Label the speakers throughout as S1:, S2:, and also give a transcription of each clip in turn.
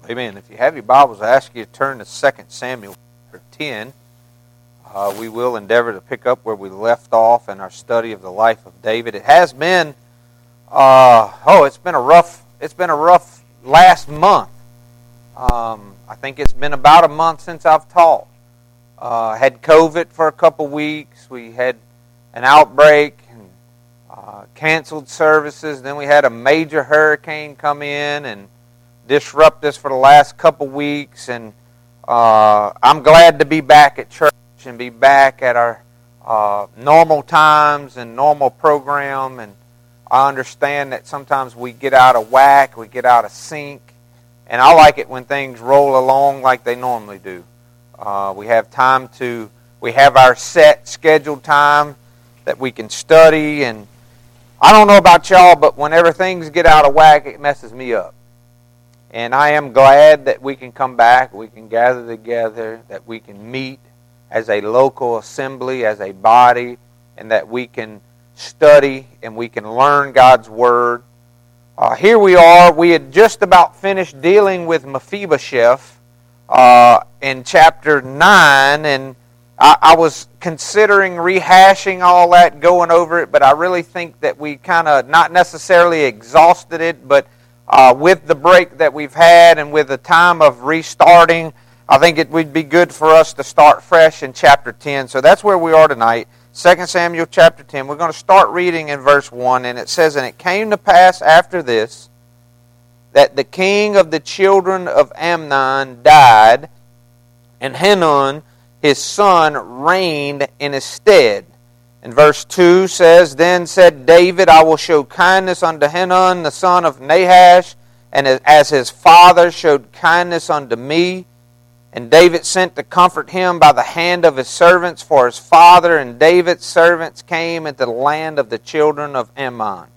S1: Amen. If you have your Bibles, I ask you to turn to 2 Samuel chapter 10. We will endeavor to pick up where we left off in our study of the life of David. It has been, it's been a rough last month. I think it's been about a month since I've taught. Had COVID for a couple weeks. We had an outbreak and canceled services. Then we had a major hurricane come in and disrupt us for the last couple weeks, and I'm glad to be back at church and be back at our normal times and normal program. And I understand that sometimes we get out of whack, we get out of sync, and I like it when things roll along like they normally do. We have our set scheduled time that we can study, and I don't know about y'all, but whenever things get out of whack, it messes me up. And I am glad that we can come back, we can gather together, that we can meet as a local assembly, as a body, and that we can study and we can learn God's Word. Here we are. We had just about finished dealing with Mephibosheth in chapter 9, and I was considering rehashing all that, going over it, but I really think that we kind of not necessarily exhausted it, but with the break that we've had and with the time of restarting, I think it would be good for us to start fresh in chapter 10. So that's where we are tonight, 2 Samuel chapter 10. We're going to start reading in verse 1, and it says, "And it came to pass after this, that the king of the children of Ammon died, and Hanun his son reigned in his stead." And verse 2 says, "Then said David, I will show kindness unto Hanun the son of Nahash, and as his father showed kindness unto me. And David sent to comfort him by the hand of his servants for his father, and David's servants came into the land of the children of Ammon."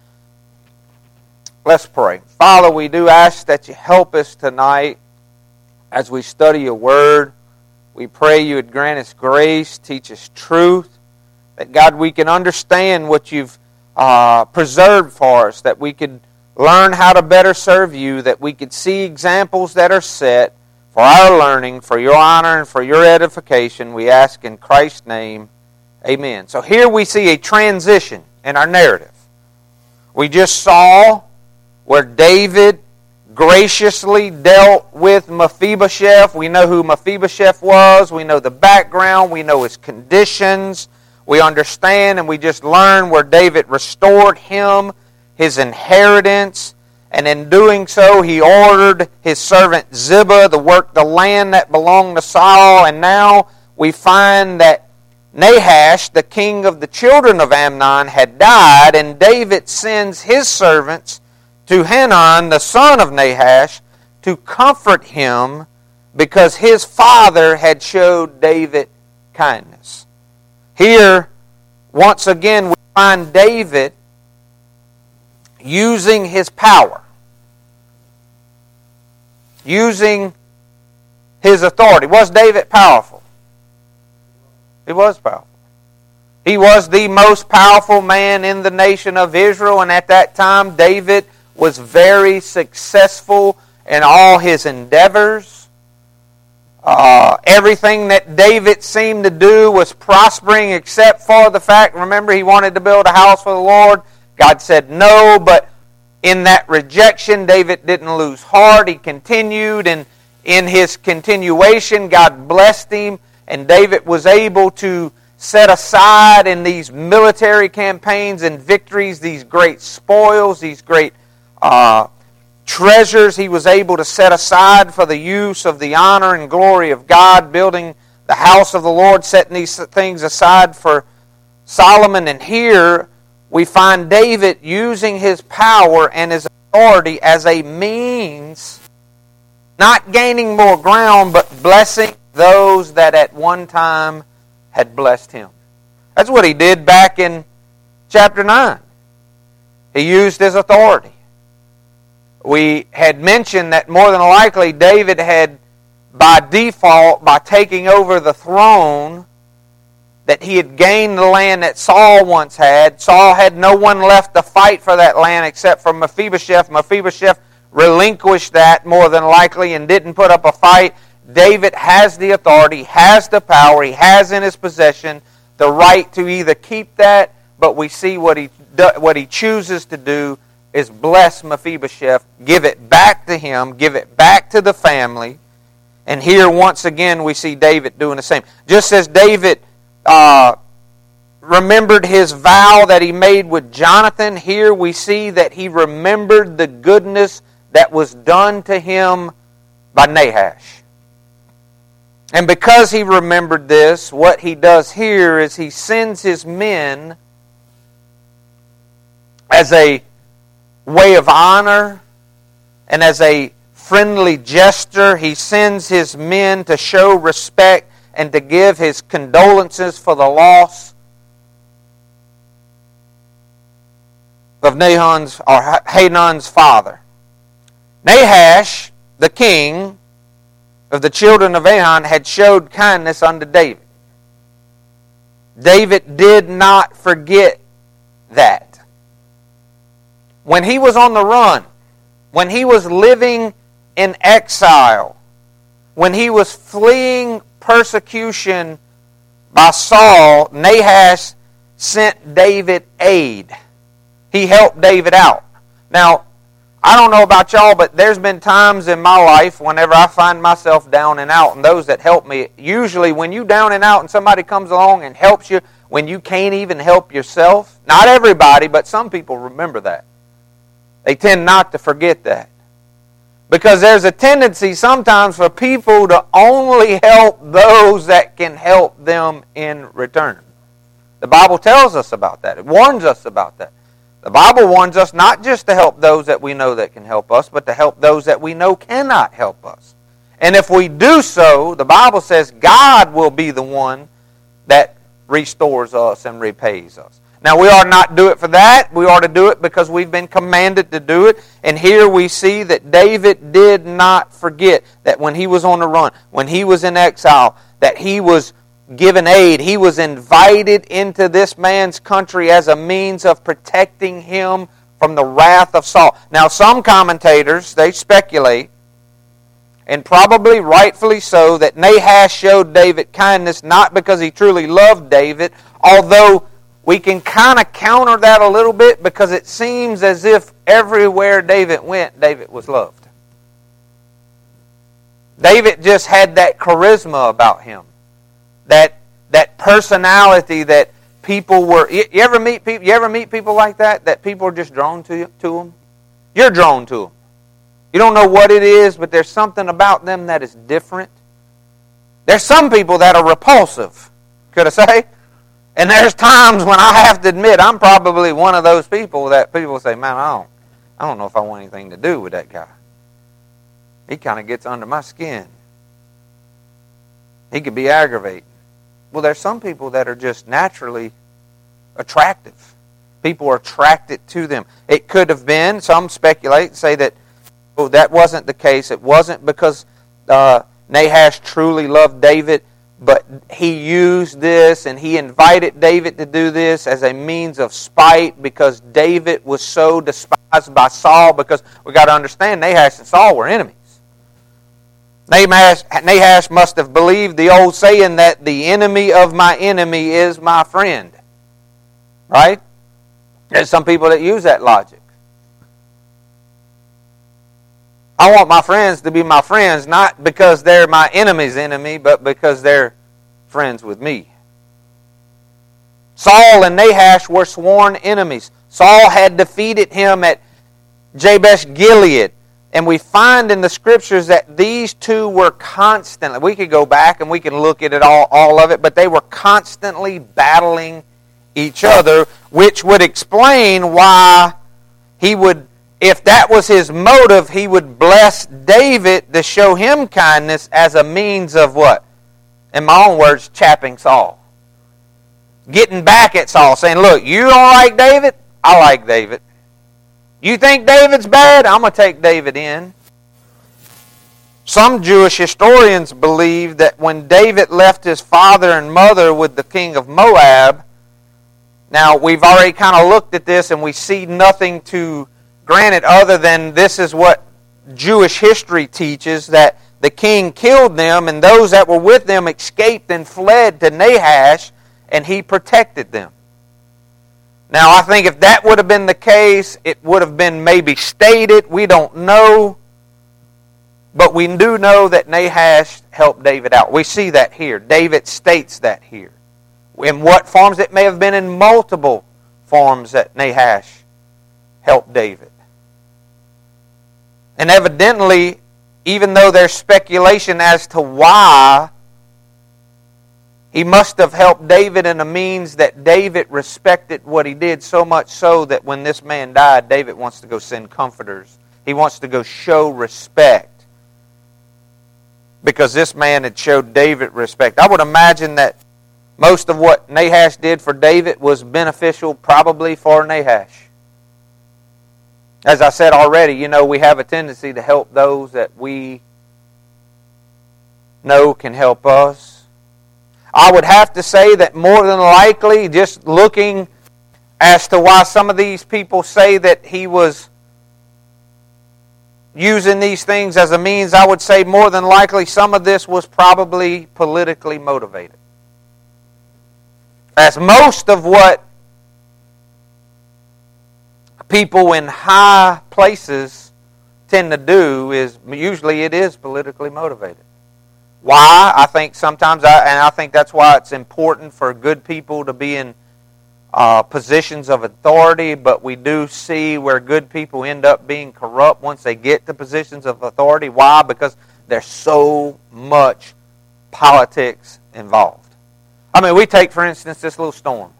S1: Let's pray. Father, we do ask that you help us tonight as we study your word. We pray you would grant us grace, teach us truth, that, God, we can understand what you've preserved for us, that we could learn how to better serve you, that we could see examples that are set for our learning, for your honor, and for your edification. We ask in Christ's name, amen. So here we see a transition in our narrative. We just saw where David graciously dealt with Mephibosheth. We know who Mephibosheth was. We know the background. We know his conditions. We understand and we just learn where David restored him his inheritance. And in doing so, he ordered his servant Ziba to work the land that belonged to Saul. And now we find that Nahash, the king of the children of Ammon, had died. And David sends his servants to Hanun, the son of Nahash, to comfort him because his father had showed David kindness. Here, once again, we find David using his power, using his authority. Was David powerful? He was powerful. He was the most powerful man in the nation of Israel, and at that time, David was very successful in all his endeavors. Everything that David seemed to do was prospering except for the fact, remember, he wanted to build a house for the Lord. God said no, but in that rejection, David didn't lose heart. He continued, and in his continuation, God blessed him, and David was able to set aside in these military campaigns and victories these great spoils, these great treasures he was able to set aside for the use of the honor and glory of God, building the house of the Lord, setting these things aside for Solomon. And here we find David using his power and his authority as a means, not gaining more ground, but blessing those that at one time had blessed him. That's what he did back in chapter 9. He used his authority. We had mentioned that more than likely David had, by default, by taking over the throne, that he had gained the land that Saul once had. Saul had no one left to fight for that land except for Mephibosheth. Mephibosheth relinquished that more than likely and didn't put up a fight. David has the authority, has the power, he has in his possession the right to either keep that, but we see what he chooses to do is bless Mephibosheth, give it back to him, give it back to the family. And here once again we see David doing the same. Just as David remembered his vow that he made with Jonathan, here we see that he remembered the goodness that was done to him by Nahash. And because he remembered this, what he does here is he sends his men as a way of honor and as a friendly gesture. He sends his men to show respect and to give his condolences for the loss of Hanun's father. Nahash, the king of the children of Ammon, had showed kindness unto David. David did not forget that. When he was on the run, when he was living in exile, when he was fleeing persecution by Saul, Nahash sent David aid. He helped David out. Now, I don't know about y'all, but there's been times in my life whenever I find myself down and out, and those that help me, usually when you down and out and somebody comes along and helps you when you can't even help yourself, not everybody, but some people remember that. They tend not to forget that. Because there's a tendency sometimes for people to only help those that can help them in return. The Bible tells us about that. It warns us about that. The Bible warns us not just to help those that we know that can help us, but to help those that we know cannot help us. And if we do so, the Bible says God will be the one that restores us and repays us. Now, we ought not do it for that. We ought to do it because we've been commanded to do it. And here we see that David did not forget that when he was on the run, when he was in exile, that he was given aid. He was invited into this man's country as a means of protecting him from the wrath of Saul. Now, some commentators, they speculate, and probably rightfully so, that Nahash showed David kindness not because he truly loved David, although we can kind of counter that a little bit because it seems as if everywhere David went, David was loved. David just had that charisma about him. That personality that people were. You ever meet people like that? That people are just drawn to them. You're drawn to them. You don't know what it is, but there's something about them that is different. There's some people that are repulsive. Could I say? And there's times when I have to admit I'm probably one of those people that people say, "Man, I don't know if I want anything to do with that guy. He kind of gets under my skin. He could be aggravating." Well, there's some people that are just naturally attractive. People are attracted to them. It could have been, some speculate, say that, that wasn't the case. It wasn't because Nahash truly loved David, but he used this and he invited David to do this as a means of spite because David was so despised by Saul, because we got to understand Nahash and Saul were enemies. Nahash must have believed the old saying that the enemy of my enemy is my friend. Right? There's some people that use that logic. I want my friends to be my friends, not because they're my enemy's enemy, but because they're friends with me. Saul and Nahash were sworn enemies. Saul had defeated him at Jabesh Gilead. And we find in the Scriptures that these two were constantly, we could go back and we can look at it all of it, but they were constantly battling each other, which would explain why he would, if that was his motive, he would bless David to show him kindness as a means of what? In my own words, chapping Saul. Getting back at Saul, saying, look, you don't like David? I like David. You think David's bad? I'm going to take David in. Some Jewish historians believe that when David left his father and mother with the king of Moab, now we've already kind of looked at this and we see nothing to grant it other than this is what Jewish history teaches that the king killed them, and those that were with them escaped and fled to Nahash, and he protected them. Now, I think if that would have been the case, it would have been maybe stated. We don't know. But we do know that Nahash helped David out. We see that here. David states that here. In what forms? It may have been in multiple forms that Nahash helped David. And evidently, even though there's speculation as to why, he must have helped David in a means that David respected what he did, so much so that when this man died, David wants to go send comforters. He wants to go show respect, because this man had showed David respect. I would imagine that most of what Nahash did for David was beneficial probably for Nahash. As I said already, we have a tendency to help those that we know can help us. I would have to say that more than likely, just looking as to why some of these people say that he was using these things as a means, I would say more than likely some of this was probably politically motivated. As most of what people in high places tend to do is usually it is politically motivated. Why? I think sometimes, I think that's why it's important for good people to be in positions of authority, but we do see where good people end up being corrupt once they get to positions of authority. Why? Because there's so much politics involved. I mean, we take, for instance, this little storm.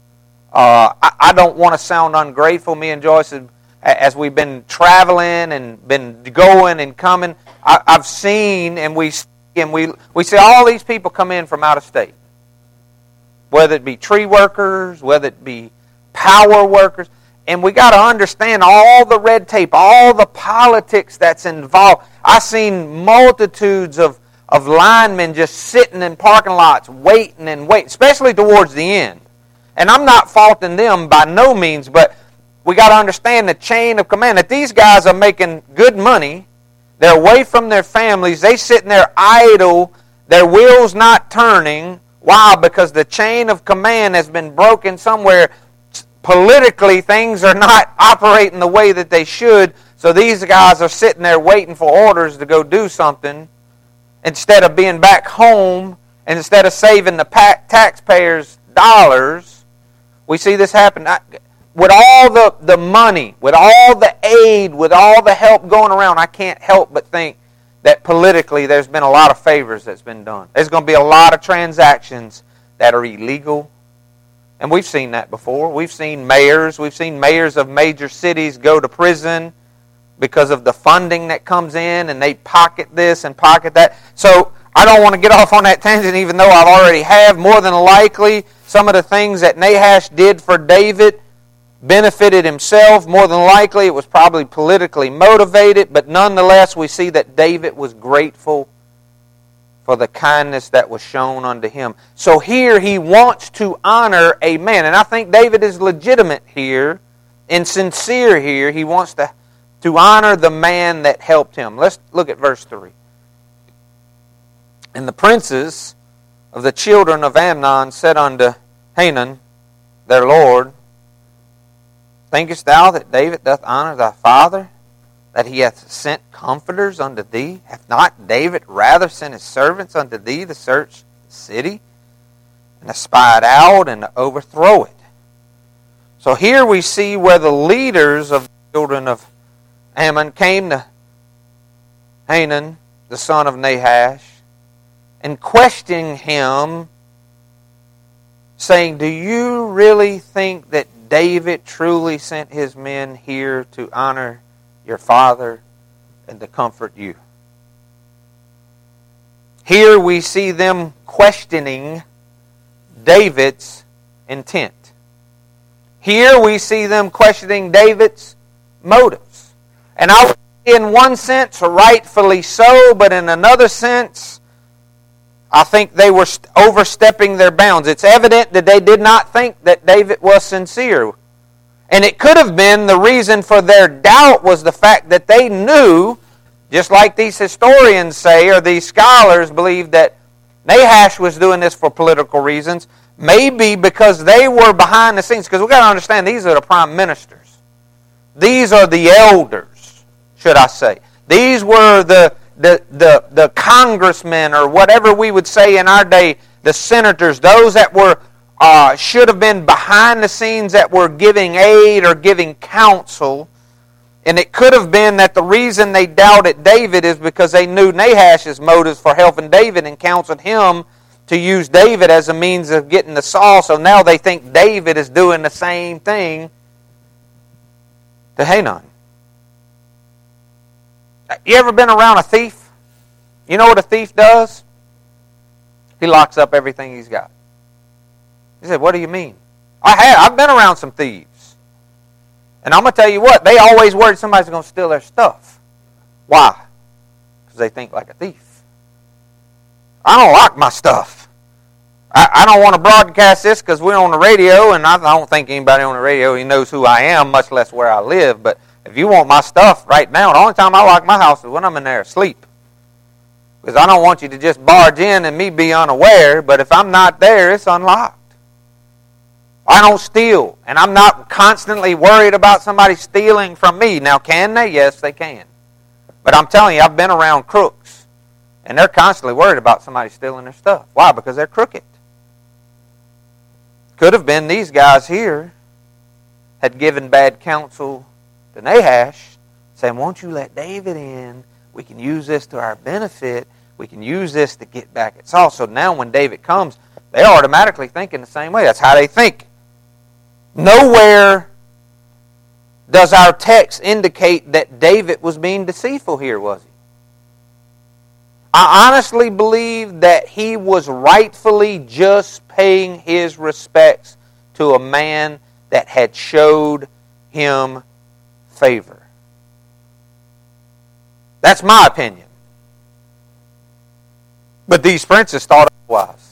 S1: I don't want to sound ungrateful. Me and Joyce, as we've been traveling and been going and coming, I've seen and we see all these people come in from out of state. Whether it be tree workers, whether it be power workers. And we got to understand all the red tape, all the politics that's involved. I've seen multitudes of linemen just sitting in parking lots waiting, especially towards the end. And I'm not faulting them by no means, but we got to understand the chain of command. That these guys are making good money. They're away from their families. They sitting there idle, their wheels not turning. Why? Because the chain of command has been broken somewhere. Politically, things are not operating the way that they should. So these guys are sitting there waiting for orders to go do something instead of being back home and instead of saving the taxpayers' dollars. We see this happen. With all the money, with all the aid, with all the help going around, I can't help but think that politically there's been a lot of favors that's been done. There's going to be a lot of transactions that are illegal. And we've seen that before. We've seen mayors of major cities go to prison because of the funding that comes in, and they pocket this and pocket that. So I don't want to get off on that tangent, even though I already have. More than likely, some of the things that Nahash did for David benefited himself. More than likely, it was probably politically motivated, but nonetheless, we see that David was grateful for the kindness that was shown unto him. So here he wants to honor a man, and I think David is legitimate here and sincere here. He wants to honor the man that helped him. Let's look at verse 3. And the princes of the children of Amnon said unto Hanun, their lord, thinkest thou that David doth honor thy father, that he hath sent comforters unto thee? Hath not David rather sent his servants unto thee to search the city, and to spy it out, and to overthrow it? So here we see where the leaders of the children of Ammon came to Hanun, the son of Nahash, and questioning him, saying, do you really think that David truly sent his men here to honor your father and to comfort you? Here we see them questioning David's intent. Here we see them questioning David's motives. And I would say in one sense, rightfully so, but in another sense, I think they were overstepping their bounds. It's evident that they did not think that David was sincere. And it could have been the reason for their doubt was the fact that they knew Just like these historians say, or these scholars believe that Nahash was doing this for political reasons, maybe because they were behind the scenes. Because we've got to understand, these are the prime ministers. These are the elders, should I say. These were the congressmen, or whatever we would say in our day, the senators, those that were should have been behind the scenes, that were giving aid or giving counsel. And it could have been that the reason they doubted David is because they knew Nahash's motives for helping David and counseled him to use David as a means of getting to Saul. So now they think David is doing the same thing to Hanun. You ever been around a thief? You know what a thief does? He locks up everything he's got. He said, "What do you mean?" I've been around some thieves. And I'm going to tell you what, they always worried somebody's going to steal their stuff. Why? Because they think like a thief. I don't lock my stuff. I don't want to broadcast this because we're on the radio, and I don't think anybody on the radio knows who I am, much less where I live. But if you want my stuff right now, the only time I lock my house is when I'm in there asleep. Because I don't want you to just barge in and me be unaware, but if I'm not there, it's unlocked. I don't steal, and I'm not constantly worried about somebody stealing from me. Now, can they? Yes, they can. But I'm telling you, I've been around crooks, and they're constantly worried about somebody stealing their stuff. Why? Because they're crooked. Could have been these guys here had given bad counsel to Nahash, saying, "Won't you let David in? We can use this to our benefit. We can use this to get back at Saul." So now when David comes, they're automatically thinking the same way. That's how they think. Nowhere does our text indicate that David was being deceitful here, was he? I honestly believe that he was rightfully just paying his respects to a man that had showed him favor. That's my opinion. But these princes thought otherwise.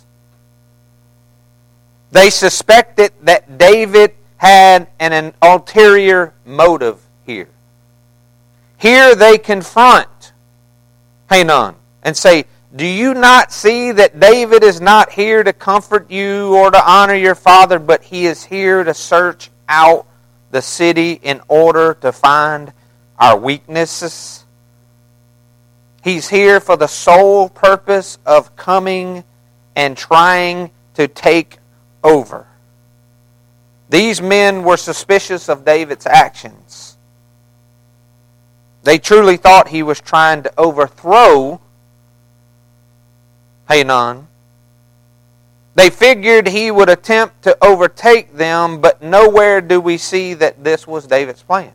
S1: They suspected that David had an ulterior motive here. Here they confront Hanun and say, "Do you not see that David is not here to comfort you or to honor your father, but he is here to search out the city in order to find our weaknesses? He's here for the sole purpose of coming and trying to take over." These men were suspicious of David's actions. They truly thought he was trying to overthrow Hanun. They figured he would attempt to overtake them, but nowhere do we see that this was David's plans.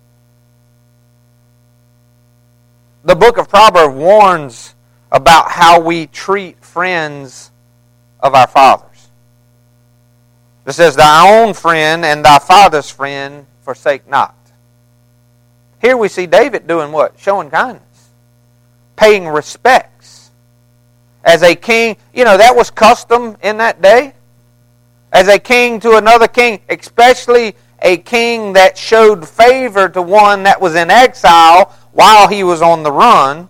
S1: The book of Proverbs warns about how we treat friends of our fathers. It says, "Thy own friend and thy father's friend forsake not." Here we see David doing what? Showing kindness. Paying respects. As a king, that was custom in that day. As a king to another king, especially a king that showed favor to one that was in exile while he was on the run.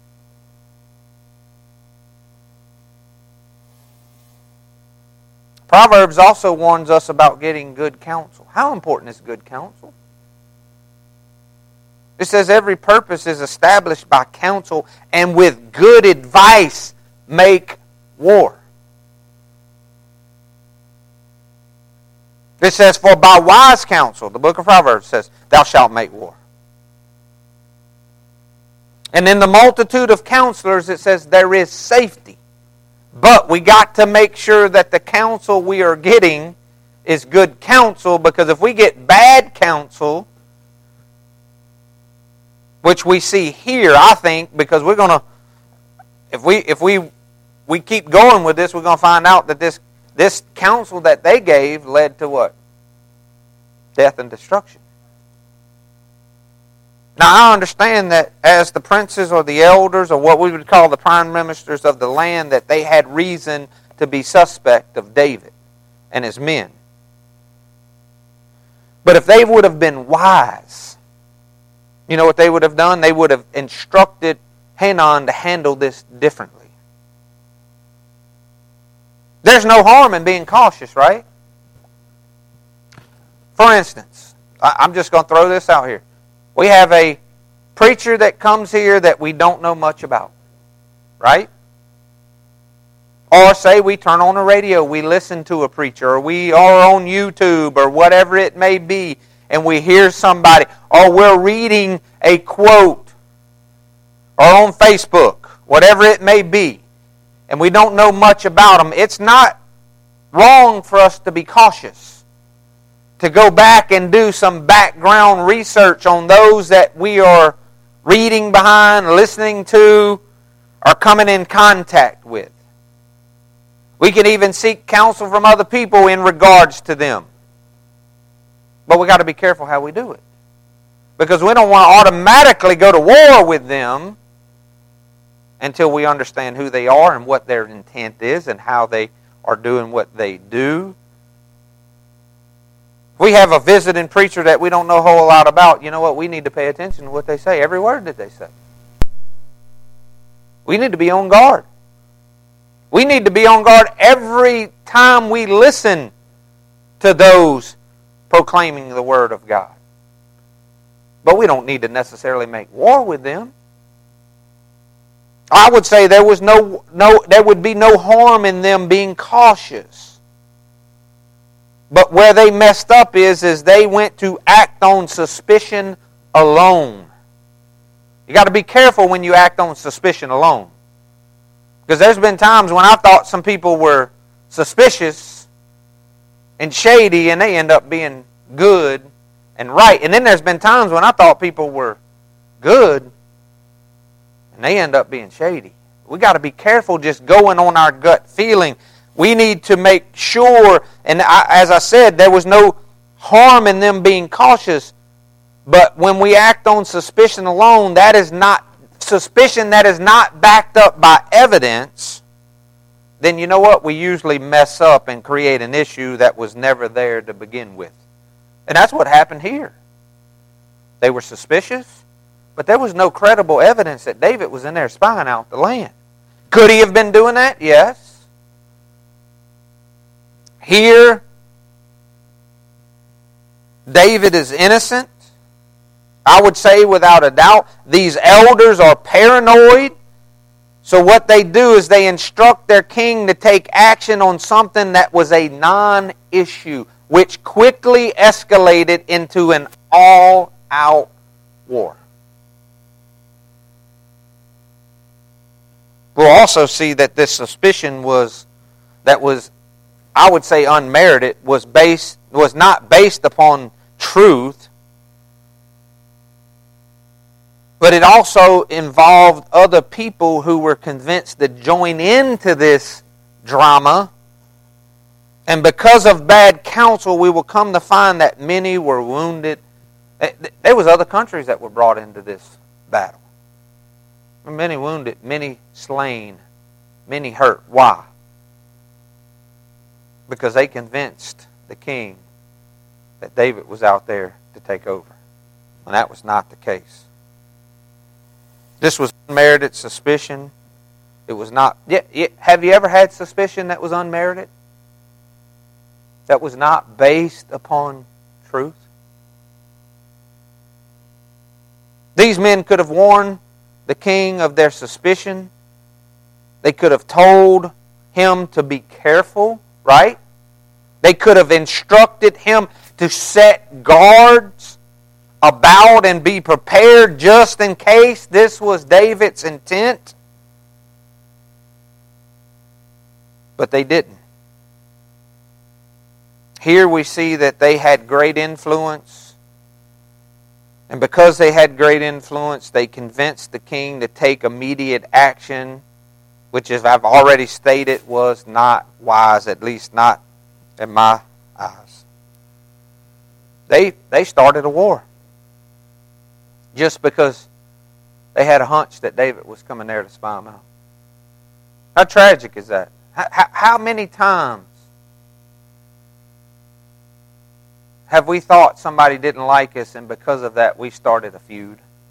S1: Proverbs also warns us about getting good counsel. How important is good counsel? It says every purpose is established by counsel, and with good advice make war. It says, "For by wise counsel," the book of Proverbs says, "thou shalt make war." And in the multitude of counselors, it says there is safety. But we got to make sure that the counsel we are getting is good counsel, because if we get bad counsel, which we see here, I think, because we're going to, if we keep going with this, we're going to find out that this counsel that they gave led to what? Death and destruction. Now, I understand that as the princes or the elders, or what we would call the prime ministers of the land, that they had reason to be suspect of David and his men. But if they would have been wise, You know what they would have done? They would have instructed Hanan to handle this differently. There's no harm in being cautious, right? For instance, I'm just going to throw this out here. We have a preacher that comes here that we don't know much about, right? Or say we turn on the radio, we listen to a preacher, or we are on YouTube, or whatever it may be, and we hear somebody, or we're reading a quote, or on Facebook, whatever it may be, and we don't know much about them. It's not wrong for us to be cautious, to go back and do some background research on those that we are reading behind, listening to, or coming in contact with. We can even seek counsel from other people in regards to them. But we got to be careful how we do it. Because we don't want to automatically go to war with them until we understand who they are and what their intent is and how they are doing what they do. We have a visiting preacher that we don't know a whole lot about. You know what? We need to pay attention to what they say. Every word that they say. We need to be on guard. We need to be on guard every time we listen to those proclaiming the Word of God. But we don't need to necessarily make war with them. I would say there would be no harm in them being cautious. But where they messed up is they went to act on suspicion alone. You got to be careful when you act on suspicion alone. Because there's been times when I thought some people were suspicious and shady and they end up being good and right. And then there's been times when I thought people were good and they end up being shady. We got to be careful just going on our gut feeling. We need to make sure, and as I said, there was no harm in them being cautious. But when we act on suspicion alone, that is not suspicion that is not backed up by evidence, then you know what? We usually mess up and create an issue that was never there to begin with. And that's what happened here. They were suspicious, but there was no credible evidence that David was in there spying out the land. Could he have been doing that? Yes. Here, David is innocent. I would say without a doubt, these elders are paranoid. So what they do is they instruct their king to take action on something that was a non-issue, which quickly escalated into an all-out war. We'll also see that this suspicion that was, I would say, unmerited, was not based upon truth, but it also involved other people who were convinced to join into this drama. And because of bad counsel, we will come to find that many were wounded. There was other countries that were brought into this battle. Many wounded, many slain, many hurt. Why? Because they convinced the king that David was out there to take over. And that was not the case. This was unmerited suspicion. It was not. Have you ever had suspicion that was unmerited? That was not based upon truth? These men could have warned the king of their suspicion. They could have told him to be careful, right? They could have instructed him to set guards about and be prepared just in case this was David's intent. But they didn't. Here we see that they had great influence. And because they had great influence, they convinced the king to take immediate action, which, as I've already stated, was not wise, at least not in my eyes. They started a war. Just because they had a hunch that David was coming there to spy them out. How tragic is that? How many times have we thought somebody didn't like us and because of that we started a feud?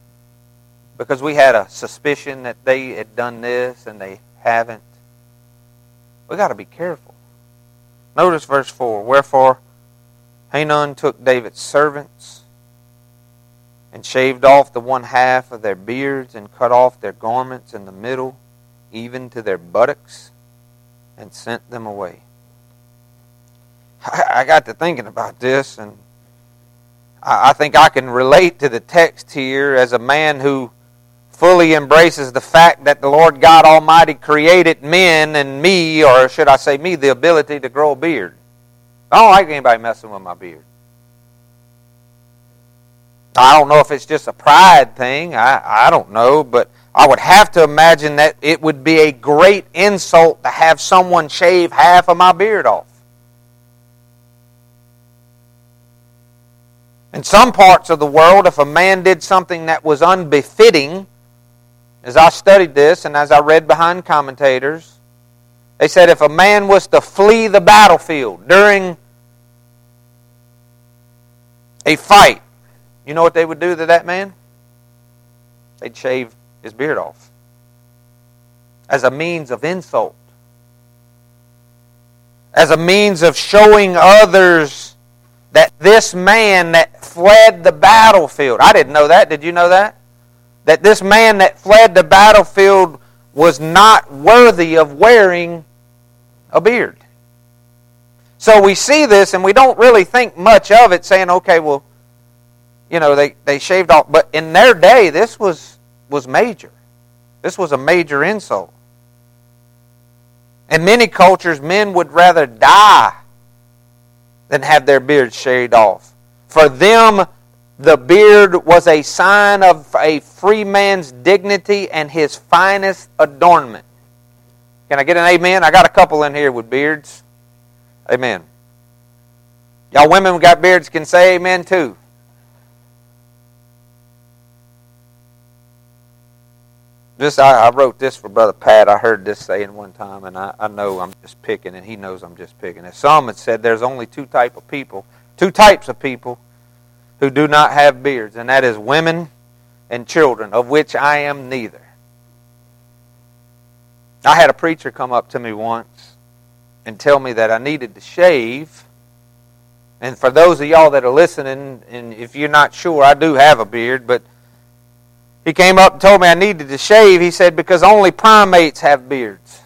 S1: because we had a suspicion that they had done this and they haven't. We got to be careful. Notice verse 4. Wherefore Hanun took David's servants and shaved off the one half of their beards and cut off their garments in the middle, even to their buttocks, and sent them away. I got to thinking about this, and I think I can relate to the text here as a man who fully embraces the fact that the Lord God Almighty created men and me, or should I say me, the ability to grow a beard. I don't like anybody messing with my beard. I don't know if it's just a pride thing. I don't know, but I would have to imagine that it would be a great insult to have someone shave half of my beard off. In some parts of the world, if a man did something that was unbefitting, as I studied this and as I read behind commentators, they said if a man was to flee the battlefield during a fight, you know what they would do to that man? They'd shave his beard off as a means of insult, as a means of showing others that this man that fled the battlefield, I didn't know that, did you know that? That this man that fled the battlefield was not worthy of wearing a beard. So we see this and we don't really think much of it, saying, okay, well, you know, they shaved off. But in their day, this was major. This was a major insult. In many cultures, men would rather die than have their beards shaved off. For them, the beard was a sign of a free man's dignity and his finest adornment. Can I get an amen? I got a couple in here with beards. Amen. Y'all women who got beards can say amen too. I wrote this for Brother Pat. I heard this saying one time, and I know I'm just picking, and he knows I'm just picking. As some had said, there's only two types of people who do not have beards, and that is women and children, of which I am neither. I had a preacher come up to me once and tell me that I needed to shave. And for those of y'all that are listening, and if you're not sure, I do have a beard, but he came up and told me I needed to shave. He said, because only primates have beards.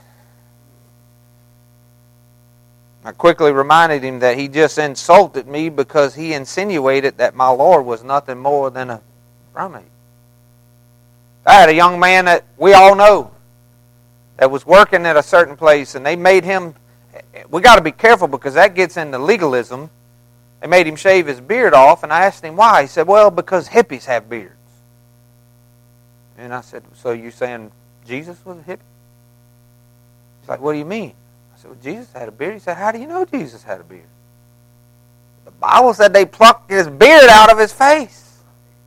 S1: I quickly reminded him that he just insulted me because he insinuated that my Lord was nothing more than a primate. I had a young man that we all know that was working at a certain place, and they made him, we got to be careful because that gets into legalism. They made him shave his beard off, and I asked him why. He said, well, because hippies have beards. And I said, so you're saying Jesus was a hippie? He's like, what do you mean? I said, well, Jesus had a beard. He said, how do you know Jesus had a beard? The Bible said they plucked his beard out of his face.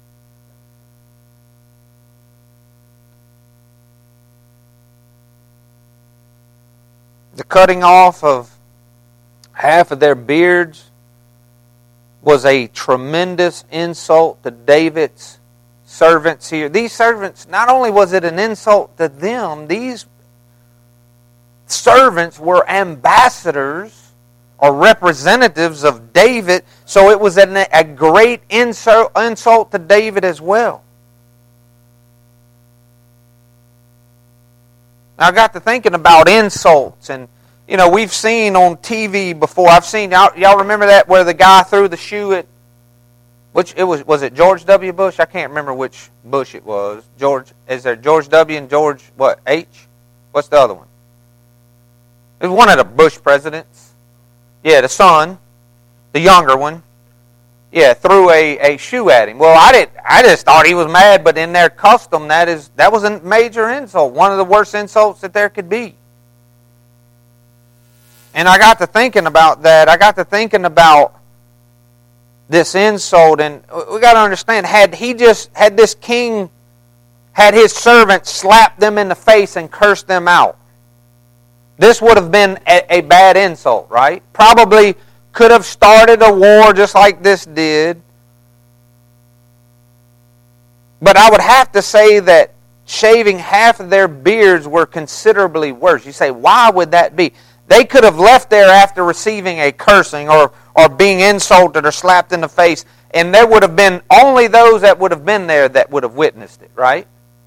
S1: The cutting off of half of their beards was a tremendous insult to David's servants here. These servants, not only was it an insult to them, these servants were ambassadors or representatives of David, so it was a great insult to David as well. Now I got to thinking about insults, and you know, we've seen on TV before, I've seen, y'all remember that where the guy threw the shoe at, was it George W. Bush? I can't remember which Bush it was. Is there George W. and George, H? What's the other one? It was one of the Bush presidents. Yeah, the son, the younger one. Yeah, threw a shoe at him. Well, I just thought he was mad, but in their custom, that was a major insult. One of the worst insults that there could be. And I got to thinking about that. I got to thinking about this insult, and we got to understand, had this king had his servants slap them in the face and curse them out, this would have been a bad insult, right? Probably could have started a war just like this did. But I would have to say that shaving half of their beards were considerably worse. You say, why would that be? They could have left there after receiving a cursing or being insulted or slapped in the face, and there would have been only those that would have been there that would have witnessed it, right?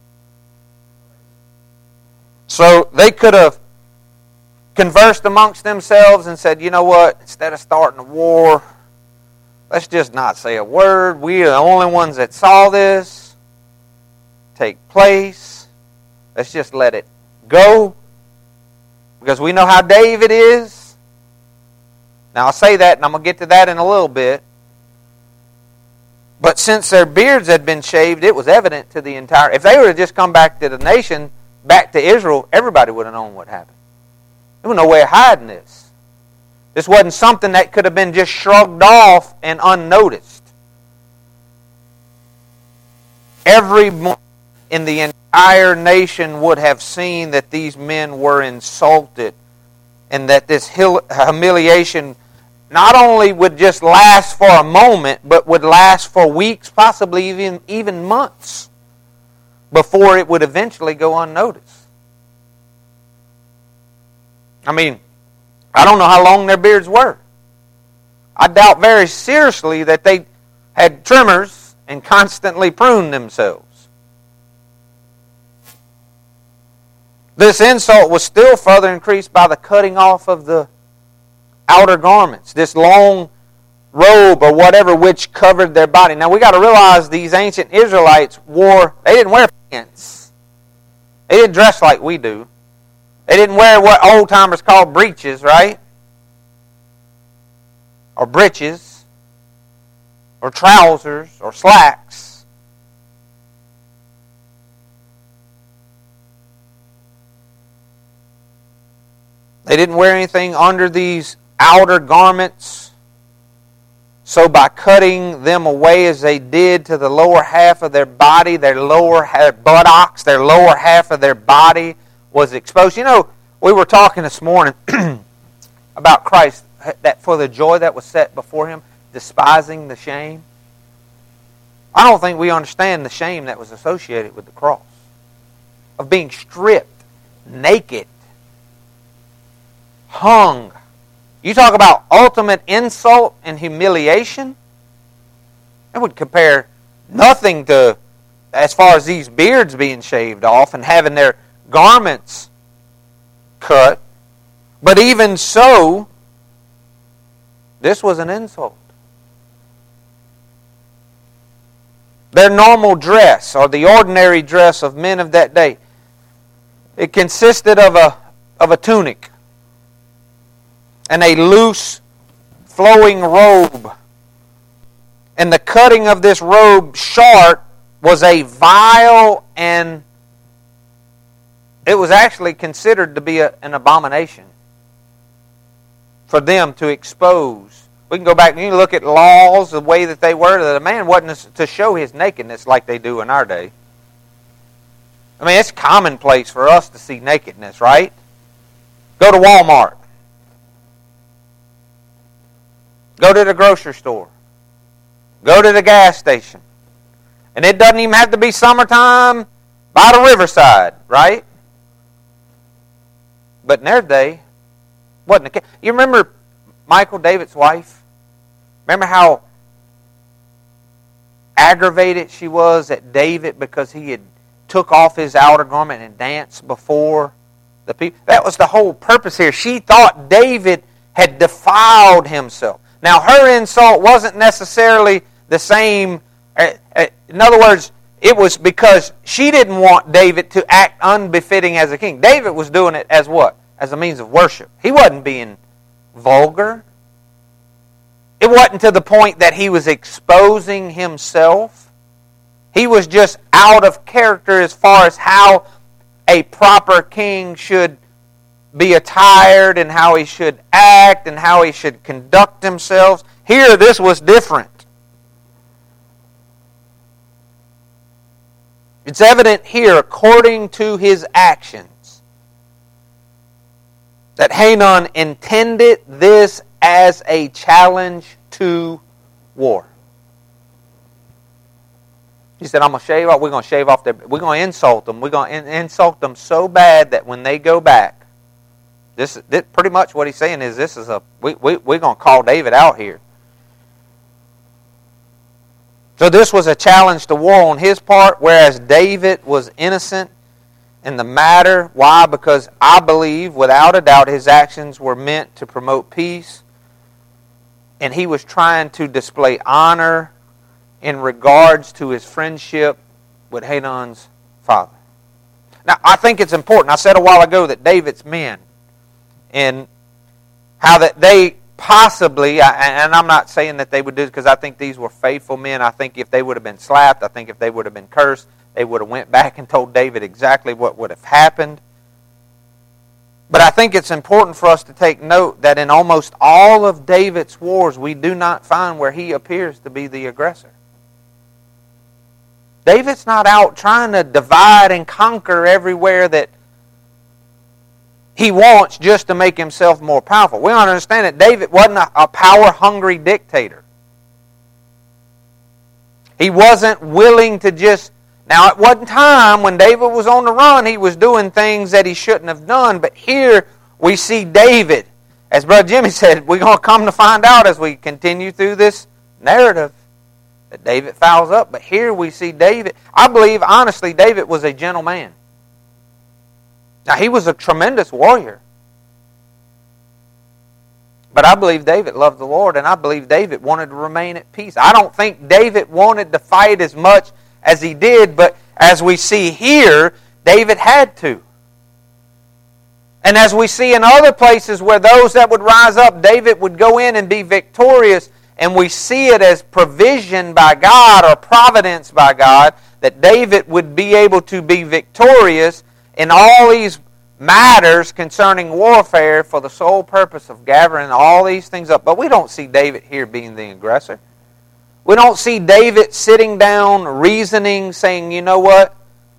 S1: So they could have conversed amongst themselves and said, you know what, instead of starting a war, let's just not say a word. We are the only ones that saw this take place. Let's just let it go. Because we know how David is. Now I'll say that, and I'm going to get to that in a little bit. But since their beards had been shaved, it was evident to the entire... If they would have just come back to the nation, back to Israel, everybody would have known what happened. There was no way of hiding this. This wasn't something that could have been just shrugged off and unnoticed. Everyone in the entire nation would have seen that these men were insulted and that this humiliation not only would just last for a moment, but would last for weeks, possibly even months, before it would eventually go unnoticed. I mean, I don't know how long their beards were. I doubt very seriously that they had trimmers and constantly pruned themselves. This insult was still further increased by the cutting off of the outer garments, this long robe or whatever which covered their body. Now we got to realize these ancient Israelites they didn't wear pants. They didn't dress like we do. They didn't wear what old timers call breeches, right? Or breeches, or trousers, or slacks. They didn't wear anything under these outer garments. So by cutting them away as they did to the lower half of their body, their buttocks, their lower half of their body was exposed. You know, we were talking this morning about Christ, that for the joy that was set before Him, despising the shame. I don't think we understand the shame that was associated with the cross. Of being stripped, naked, hung. You talk about ultimate insult and humiliation. It would compare nothing to, as far as these beards being shaved off and having their garments cut. But even so, this was an insult. Their normal dress, or the ordinary dress of men of that day, it consisted of a tunic and a loose, flowing robe. And the cutting of this robe short was a vile, and it was actually considered to be an abomination for them to expose. We can go back and you look at laws, the way that they were, that a man wasn't to show his nakedness like they do in our day. I mean, it's commonplace for us to see nakedness, right? Go to Walmart. Go to the grocery store. Go to the gas station. And it doesn't even have to be summertime by the riverside, right? But in their day, wasn't the case. You remember Michal, David's wife? Remember how aggravated she was at David because he had took off his outer garment and danced before the people? That was the whole purpose here. She thought David had defiled himself. Now, her insult wasn't necessarily the same. In other words, it was because she didn't want David to act unbefitting as a king. David was doing it as what? As a means of worship. He wasn't being vulgar. It wasn't to the point that he was exposing himself. He was just out of character as far as how a proper king should be attired and how he should act and how he should conduct himself. Here, this was different. It's evident here, according to his actions, that Hanun intended this as a challenge to war. He said, I'm going to shave off. We're going to shave off their. We're going to insult them. We're going to insult them so bad that when they go back, this pretty much what he's saying is this is we're going to call David out here. So this was a challenge to war on his part, whereas David was innocent in the matter. Why? Because I believe, without a doubt, his actions were meant to promote peace, and he was trying to display honor in regards to his friendship with Hanun's father. Now, I think it's important. I said a while ago that David's men, and how that they possibly, and I'm not saying that they would do it because I think these were faithful men. I think if they would have been slapped, I think if they would have been cursed, they would have went back and told David exactly what would have happened. But I think it's important for us to take note that in almost all of David's wars, we do not find where he appears to be the aggressor. David's not out trying to divide and conquer everywhere that he wants just to make himself more powerful. We don't understand that David wasn't a power-hungry dictator. He wasn't willing to just... Now, at one time, when David was on the run, he was doing things that he shouldn't have done. But here, we see David. As Brother Jimmy said, we're going to come to find out as we continue through this narrative that David fouls up. But here we see David. I believe, honestly, David was a gentle man. Now, he was a tremendous warrior. But I believe David loved the Lord, and I believe David wanted to remain at peace. I don't think David wanted to fight as much as he did, but as we see here, David had to. And as we see in other places where those that would rise up, David would go in and be victorious, and we see it as provision by God or providence by God, that David would be able to be victorious in all these matters concerning warfare for the sole purpose of gathering all these things up. But we don't see David here being the aggressor. We don't see David sitting down, reasoning, saying, you know what?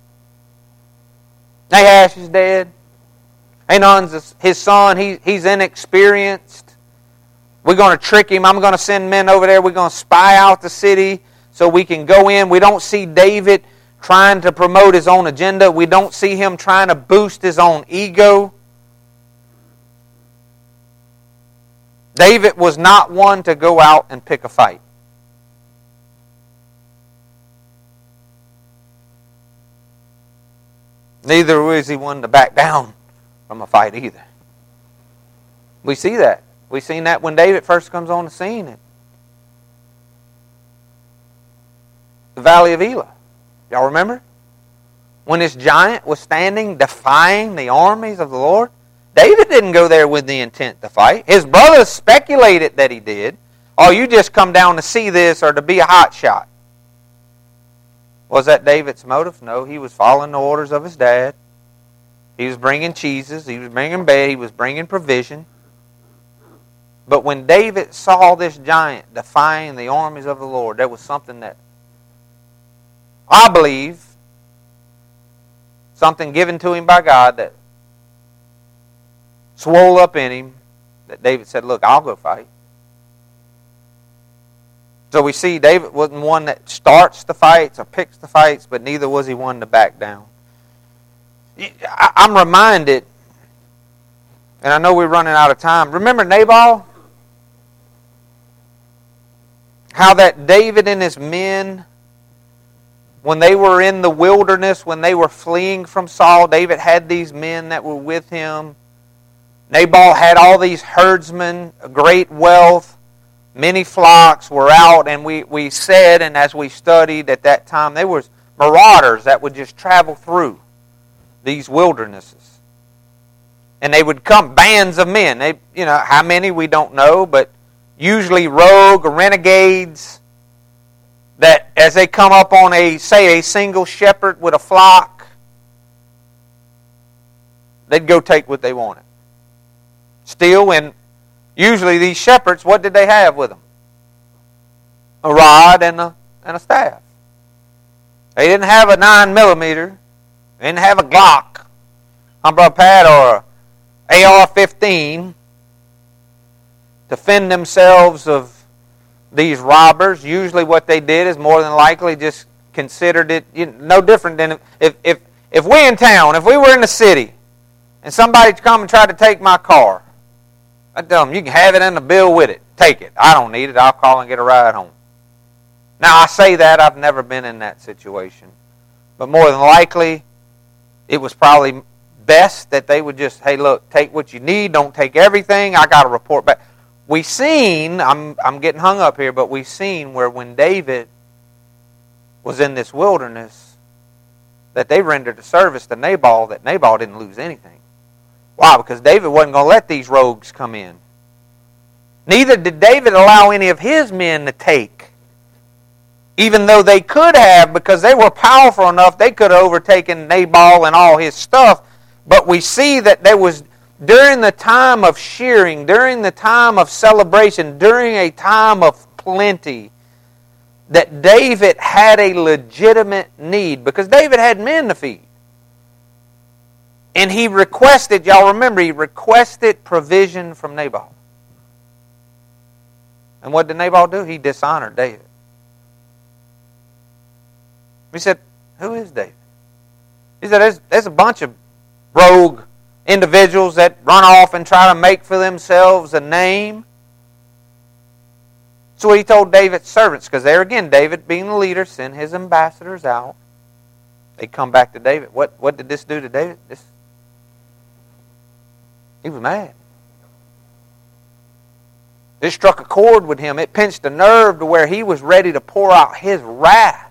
S1: Nahash is dead. Hanun's his son. He's inexperienced. We're going to trick him. I'm going to send men over there. We're going to spy out the city so we can go in. We don't see David trying to promote his own agenda. We don't see him trying to boost his own ego. David was not one to go out and pick a fight. Neither was he one to back down from a fight either. We see that. We've seen that when David first comes on the scene in the Valley of Elah. Y'all remember? When this giant was standing defying the armies of the Lord, David didn't go there with the intent to fight. His brothers speculated that he did. Oh, you just come down to see this or to be a hot shot. Was that David's motive? No, he was following the orders of his dad. He was bringing cheeses. He was bringing bread. He was bringing provision. But when David saw this giant defying the armies of the Lord, there was something that I believe, something given to him by God that swole up in him, that David said, look, I'll go fight. So we see David wasn't one that starts the fights or picks the fights, but neither was he one to back down. I'm reminded, and I know we're running out of time. Remember Nabal? How that David and his men, when they were in the wilderness, when they were fleeing from Saul, David had these men that were with him. Nabal had all these herdsmen, great wealth, many flocks were out, and we said, and as we studied at that time, there was marauders that would just travel through these wildernesses. And they would come, bands of men. They, how many we don't know, but usually rogue or renegades that as they come up on a single shepherd with a flock, they'd go take what they wanted. Steal, and usually these shepherds, what did they have with them? A rod and a staff. They didn't have a 9mm. They didn't have a Glock, Brother Pat, or an AR-15 to fend themselves of these robbers. Usually what they did is more than likely just considered it no different than if we in town, if we were in the city, and somebody come and tried to take my car, I'd tell them, you can have it and the bill with it. Take it. I don't need it. I'll call and get a ride home. Now, I say that. I've never been in that situation. But more than likely, it was probably best that they would just, hey, look, take what you need. Don't take everything. I got to report back. We've seen, I'm getting hung up here, but we've seen where when David was in this wilderness, that they rendered a service to Nabal, that Nabal didn't lose anything. Why? Because David wasn't going to let these rogues come in. Neither did David allow any of his men to take. Even though they could have, because they were powerful enough, they could have overtaken Nabal and all his stuff. But we see that there was, during the time of shearing, during the time of celebration, during a time of plenty, that David had a legitimate need. Because David had men to feed. And he requested, y'all remember, he requested provision from Nabal. And what did Nabal do? He dishonored David. He said, who is David? He said, there's a bunch of rogue individuals that run off and try to make for themselves a name. So he told David's servants, because there again, David being the leader, sent his ambassadors out. They come back to David. What did this do to David? He was mad. It struck a chord with him. It pinched a nerve to where he was ready to pour out his wrath.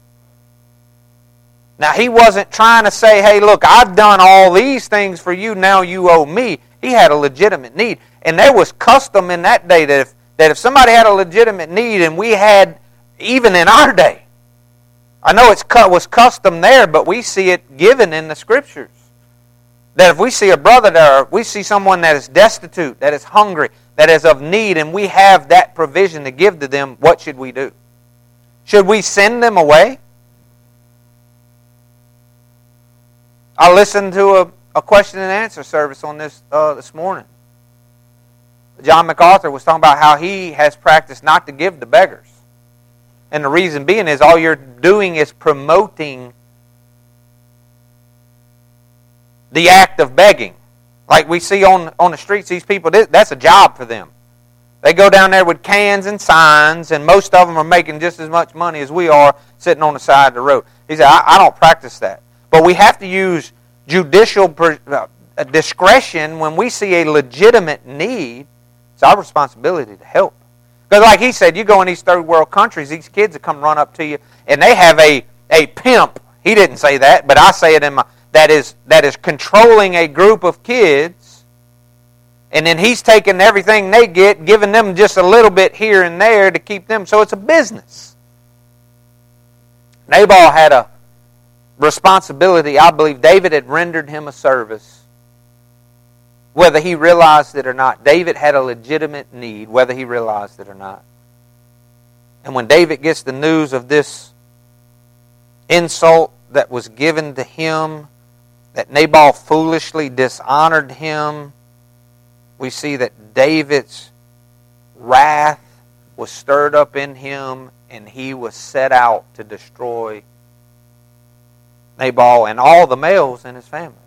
S1: Now, he wasn't trying to say, hey, look, I've done all these things for you, now you owe me. He had a legitimate need. And there was custom in that day that if somebody had a legitimate need, and we had, even in our day, I know it was custom there, but we see it given in the Scriptures. That if we see a brother there, we see someone that is destitute, that is hungry, that is of need, and we have that provision to give to them, what should we do? Should we send them away? I listened to a question and answer service on this morning. John MacArthur was talking about how he has practiced not to give to beggars. And the reason being is all you're doing is promoting the act of begging. Like we see on the streets, these people, that's a job for them. They go down there with cans and signs, and most of them are making just as much money as we are sitting on the side of the road. He said, I don't practice that. But we have to use judicial discretion when we see a legitimate need. It's our responsibility to help. Because like he said, you go in these third world countries, these kids will come run up to you, and they have a pimp. He didn't say that, but I say it in my... That is controlling a group of kids, and then he's taking everything they get, giving them just a little bit here and there to keep them. So it's a business. Nabal had a responsibility. I believe David had rendered him a service, whether he realized it or not. David had a legitimate need, whether he realized it or not. And when David gets the news of this insult that was given to him, that Nabal foolishly dishonored him, we see that David's wrath was stirred up in him, and he was set out to destroy Nabal and all the males in his family.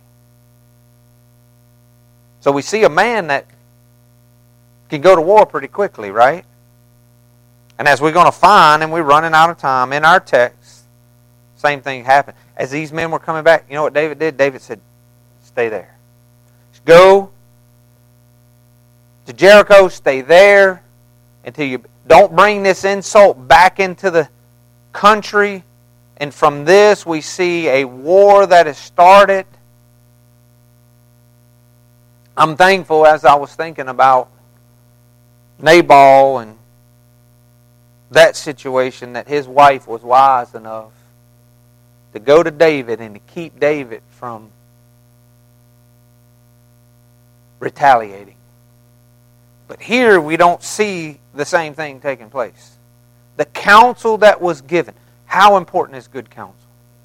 S1: So we see a man that can go to war pretty quickly, right? And as we're going to find, and we're running out of time, in our text, same thing happened. As these men were coming back, you know what David did? David said, stay there. Just go to Jericho, stay there until you don't bring this insult back into the country. And from this we see a war that has started. I'm thankful, as I was thinking about Nabal and that situation, that his wife was wise enough to go to David and to keep David from retaliating. But here we don't see the same thing taking place. The counsel that was given. How important is good counsel?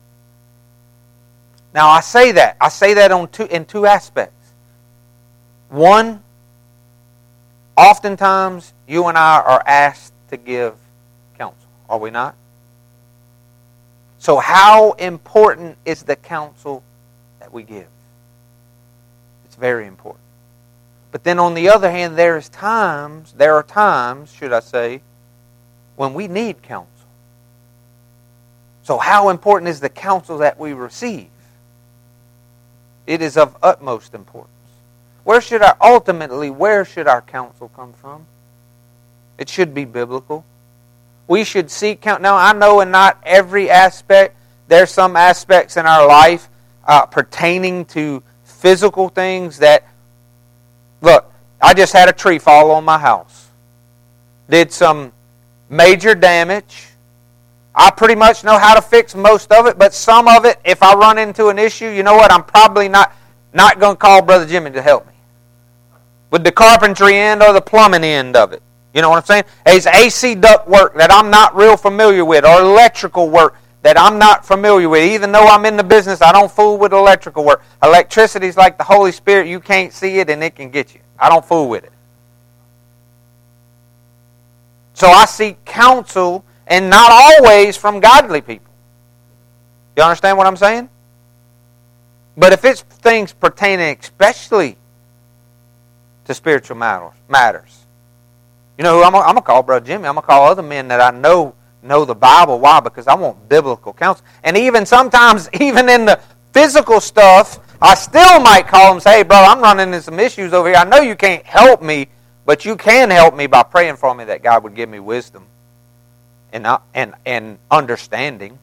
S1: Now I say that in two aspects. One, oftentimes you and I are asked to give counsel. Are we not? So how important is the counsel that we give? It's very important. But then on the other hand, there are times, should I say, when we need counsel. So how important is the counsel that we receive? It is of utmost importance. Where should our counsel come from? It should be biblical. We should seek counsel. Now, I know in not every aspect, there's some aspects in our life pertaining to physical things that, look, I just had a tree fall on my house. Did some major damage. I pretty much know how to fix most of it, but some of it, if I run into an issue, you know what, I'm probably not going to call Brother Jimmy to help me. With the carpentry end or the plumbing end of it. You know what I'm saying? There's AC duct work that I'm not real familiar with, or electrical work that I'm not familiar with. Even though I'm in the business, I don't fool with electrical work. Electricity is like the Holy Spirit. You can't see it and it can get you. I don't fool with it. So I seek counsel, and not always from godly people. You understand what I'm saying? But if it's things pertaining especially to spiritual matters, you know who I'm going to call? Brother Jimmy. I'm going to call other men that I know the Bible. Why? Because I want biblical counsel. And even sometimes, even in the physical stuff, I still might call them and say, hey, brother, I'm running into some issues over here. I know you can't help me, but you can help me by praying for me that God would give me wisdom and understanding.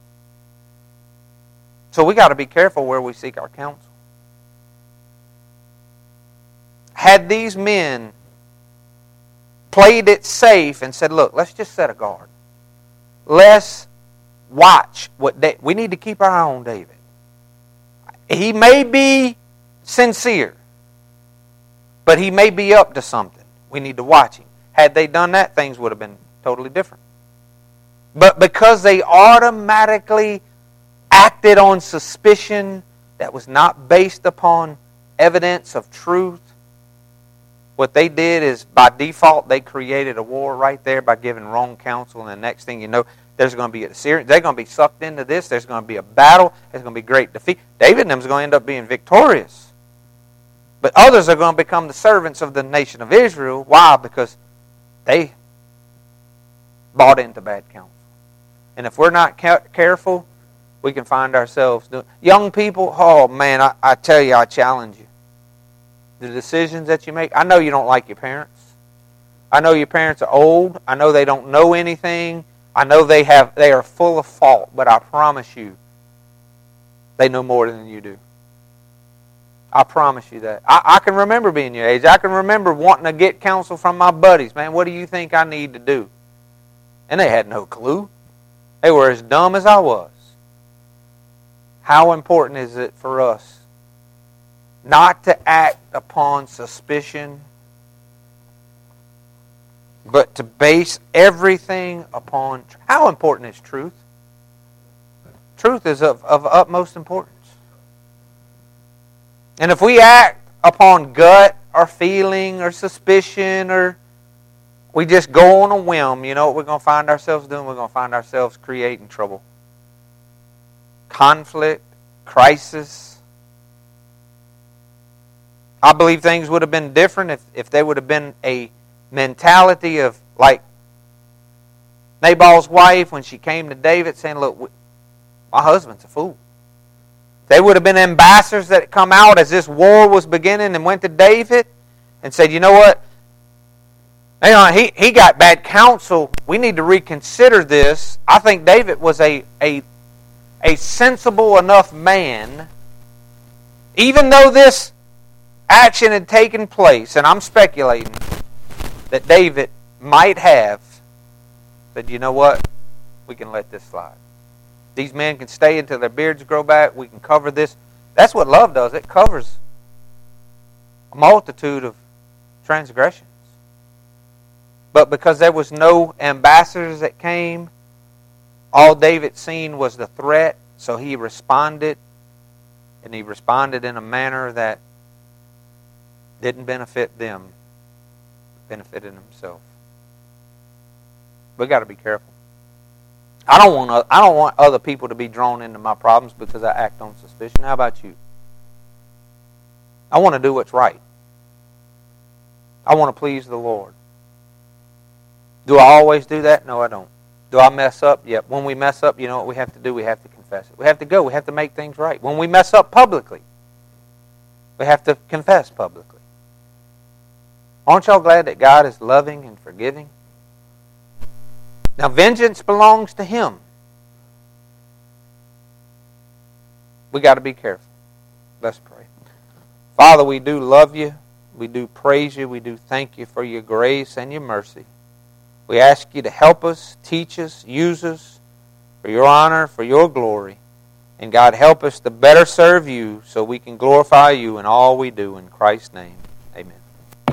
S1: So we got to be careful where we seek our counsel. Had these men played it safe and said, look, let's just set a guard. Let's watch we need to keep our eye on David. He may be sincere, but he may be up to something. We need to watch him. Had they done that, things would have been totally different. But because they automatically acted on suspicion that was not based upon evidence of truth, what they did is, by default, they created a war right there by giving wrong counsel. And the next thing you know, there's going to be they're going to be sucked into this. There's going to be a battle. There's going to be great defeat. David and them is going to end up being victorious. But others are going to become the servants of the nation of Israel. Why? Because they bought into bad counsel. And if we're not careful, we can find ourselves doing... Young people, oh man, I tell you, I challenge you. The decisions that you make. I know you don't like your parents. I know your parents are old. I know they don't know anything. I know they are full of fault, but I promise you, they know more than you do. I promise you that. I can remember being your age. I can remember wanting to get counsel from my buddies. Man, what do you think I need to do? And they had no clue. They were as dumb as I was. How important is it for us not to act upon suspicion, but to base everything upon... How important is truth? Truth is of utmost importance. And if we act upon gut or feeling or suspicion, or we just go on a whim, you know what we're going to find ourselves doing? We're going to find ourselves creating trouble. Conflict, crisis. I believe things would have been different if there would have been a mentality of, like Nabal's wife when she came to David saying, look, my husband's a fool. They would have been ambassadors that come out as this war was beginning and went to David and said, you know what? He got bad counsel. We need to reconsider this. I think David was a sensible enough man, even though this action had taken place, and I'm speculating that David might have said, you know what? We can let this slide. These men can stay until their beards grow back. We can cover this. That's what love does. It covers a multitude of transgressions. But because there was no ambassadors that came, all David seen was the threat, so he responded, and he responded in a manner that didn't benefit them, benefited himself. We've got to be careful. I don't want other people to be drawn into my problems because I act on suspicion. How about you? I want to do what's right. I want to please the Lord. Do I always do that? No, I don't. Do I mess up? Yep. When we mess up, you know what we have to do? We have to confess it. We have to go. We have to make things right. When we mess up publicly, we have to confess publicly. Aren't y'all glad that God is loving and forgiving? Now, vengeance belongs to Him. We got to be careful. Let's pray. Father, we do love You. We do praise You. We do thank You for Your grace and Your mercy. We ask You to help us, teach us, use us for Your honor, for Your glory. And God, help us to better serve You so we can glorify You in all we do. In Christ's name.